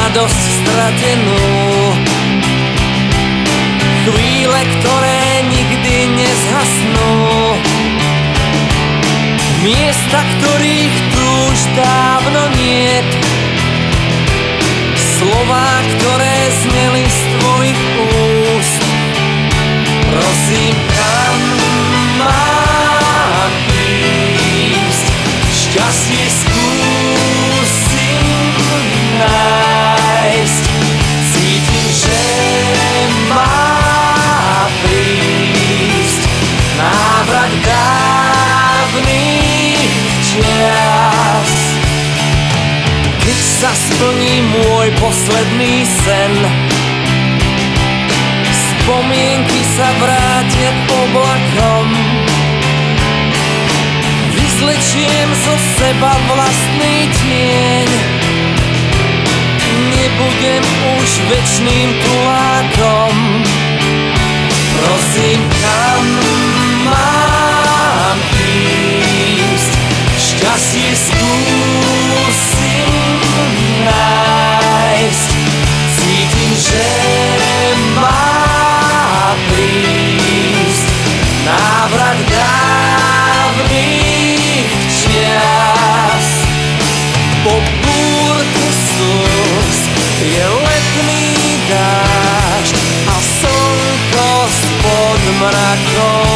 radosť stratenú. Chvíle, ktoré nikdy nezhasnú, miesta, ktorých tu už dávno niet, slová, ktoré zneli z tvojich úst. Prosím, kam mám ísť? Šťastie skúsim nájsť. Cítim, že má prísť návrat dávnych čias. Keď sa splní môj posledný sen, spomienky sa vrátia k oblakom, vyzlečiem zo seba vlastný tieň. Nebudem už večným tulákom. Prosím, kam mám ísť? Šťastie skúsim nájsť. Cítim, že má prísť návrat dávnych čias. Po búrke slz je letný dážď a slnko spod mrakov.